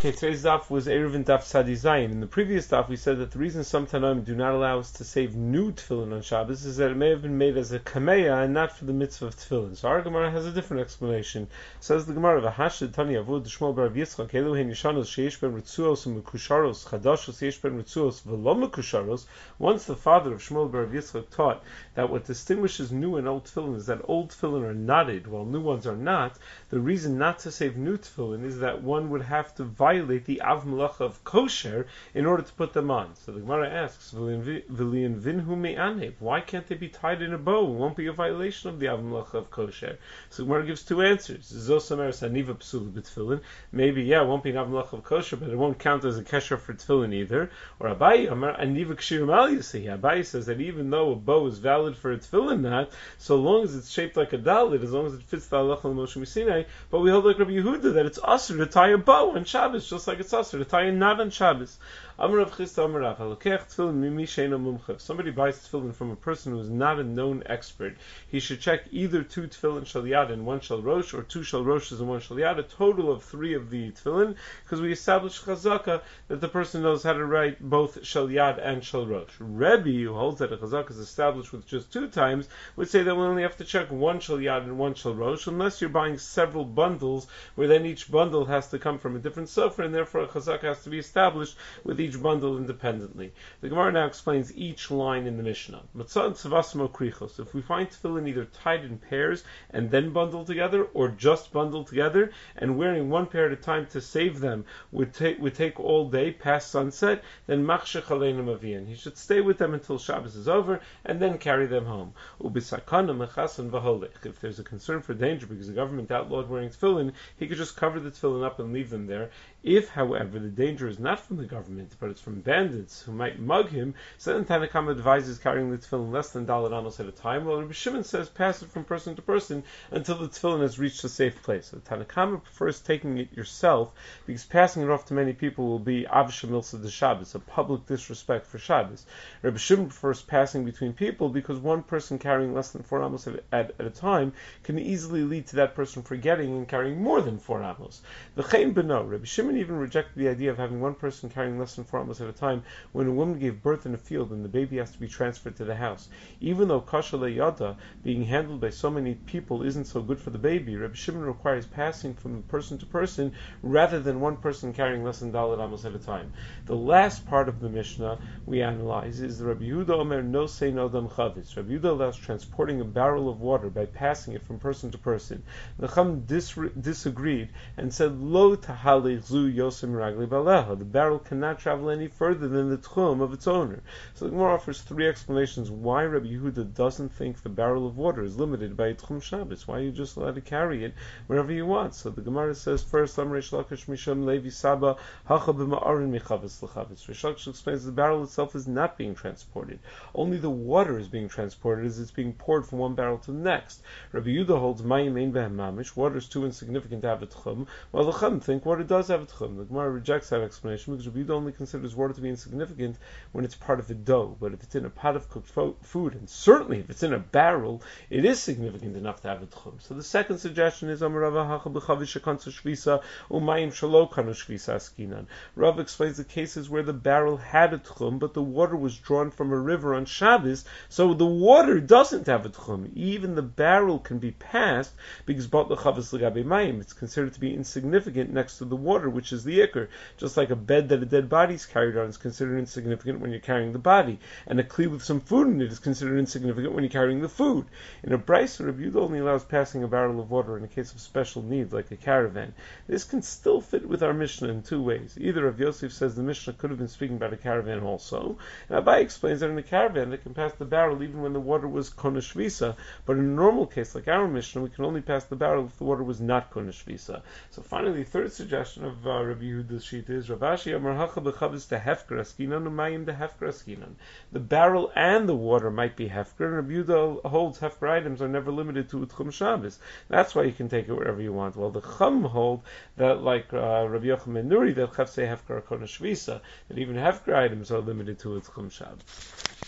Okay, today's daf was Eruvin Daf Sadi Zayin. In the previous daf, we said that the reason some Tanaim do not allow us to save new tefillin on Shabbos is that it may have been made as a kameya and not for the mitzvah of tefillin. So our Gemara has a different explanation. Says the Gemara, "V'hashid Tani Avud Shmuel bar Yitzchak Eluhin Yishanos Sheish ben Ritzuos and Mekusharos Chadashos Sheish ben Ritzuos V'lo Mekusharos." Once the father of Shmuel bar Yitzchak taught that what distinguishes new and old tefillin is that old tefillin are knotted while new ones are not. The reason not to save new tefillin is that one would have to violate the av malacha of kosher in order to put them on. So the Gemara asks, "V'lian vinhu me'anev? Why can't they be tied in a bow? It won't be a violation of the av malacha of kosher." So the Gemara gives two answers. Zosamer saniva psul b'tefillin. Maybe, yeah, it won't be an av malacha of kosher, but it won't count as a kesher for tefillin either. Or Abaye Amar aniva kshir mal yisei. Abaye says that even though a bow is valid for a tefillin knot, so long as it's shaped like a dalit, as long as it fits the halacha of Moshe Sinai, but we hold like Rabbi Yehuda that it's usher to tie a bow on Shabbos, just like it's usher to tie a knot on Shabbos. Amar Rav Chisda Amar Rav, halokech tefillin mimi she'eino mumcha. If somebody buys tefillin from a person who is not a known expert, he should check either two tefillin shel yad and one shel rosh, or two shel roshes and one shel yad, a total of 3 of the tefillin, because we established chazaka that the person knows how to write both shel yad and shel rosh. Rebbe, who holds that a chazaka is established with just 2 times, would say that we only have to check one shel yad and one shel rosh, unless you're buying several bundles, where then each bundle has to come from a different sofer, and therefore a chazaka has to be established with each bundle independently. The Gemara now explains each line in the Mishnah. If we find tefillin either tied in pairs and then bundled together, or just bundled together, and wearing one pair at a time to save them would take all day past sunset, then machshech aleinu mavian. He should stay with them until Shabbos is over, and then carry them home. If there's a concern for danger because the government outlawed wearing tefillin, he could just cover the tefillin up and leave them there. If, however, the danger is not from the government, but it's from bandits who might mug him, so then Tanna Kama advises carrying the tefillin less than Dalet Amos at a time, while Rabbi Shimon says pass it from person to person until the tefillin has reached a safe place. So Tanna Kama prefers taking it yourself, because passing it off to many people will be Avsha Milsa de Shabbos, a public disrespect for Shabbos. Rabbi Shimon prefers passing between people, because one person carrying less than 4 amos at a time can easily lead to that person forgetting and carrying more than 4 amos. V'chein beno, Rabbi Shimon even rejected the idea of having one person carrying less than 4 amos at a time when a woman gave birth in a field and the baby has to be transferred to the house. Even though kasha le'yada, being handled by so many people, isn't so good for the baby, Rabbi Shimon requires passing from person to person rather than one person carrying less than Dalet Amos at a time. The last part of the Mishnah we analyze is the Rabbi Yehuda Omer no say no dam chavis. Rabbi Yehuda allows transporting a barrel of water by passing it from person to person. The Chum disagreed and said lo tahali zu yosim ragli baleha. The barrel cannot travel any further than the tchum of its owner. So the Gemara offers 3 explanations why Rabbi Yehuda doesn't think the barrel of water is limited by a tchum Shabbos. Why are you just allowed to carry it wherever you want? So the Gemara says first, Amreish Lakish Misham Levi Saba Hacha b'ma'arin michavis l'chavis. Rish Lakish explains the barrel itself is not being transported. Only the water is being transported as it's being poured from one barrel to the next. Rabbi Yehuda holds Mayim ein behem mamish. Water is too insignificant to have a tchum, while the Chum think water does have a tchum. The Gemara rejects that explanation because Rabbi Yehuda only considers water to be insignificant when it's part of a dough. But if it's in a pot of cooked food, and certainly if it's in a barrel, it is significant enough to have a tchum. So the second suggestion is Rav explains the cases where the barrel had a tchum, but the water was drawn from a river on Shabbos, so the water doesn't have a tchum. Even the barrel can be passed because it's considered to be insignificant next to the water, which is the ikr. Just like a bed that a dead body is carried on is considered insignificant when you're carrying the body, and a kli with some food in it is considered insignificant when you're carrying the food. In a brisa, Rabbi Yehuda only allows passing a barrel of water in a case of special need, like a caravan. This can still fit with our Mishnah in 2 ways. Either Rav Yosef says the Mishnah could have been speaking about a caravan also, and Abai explains that in a caravan they can pass the barrel even when the water was konashvisa, but in a normal case like our Mishnah, we can only pass the barrel if the water was not konashvisa. So finally, the third suggestion of Rabbi Yehuda's sheet is Rav Ashi Amar Hacha b'chavis to hefker askinan umayim to hefker askinan. The barrel and the water might be hefker, and Rabbi Yehuda holds hefker items are never limited to Tchum Shabbos. That's why you can take it wherever you want. While the Chum hold that, like Rabbi Yochanan Nuri, that Chafsei hefker are konashvisa, that even hefker items are limited to Tchum Shabbos.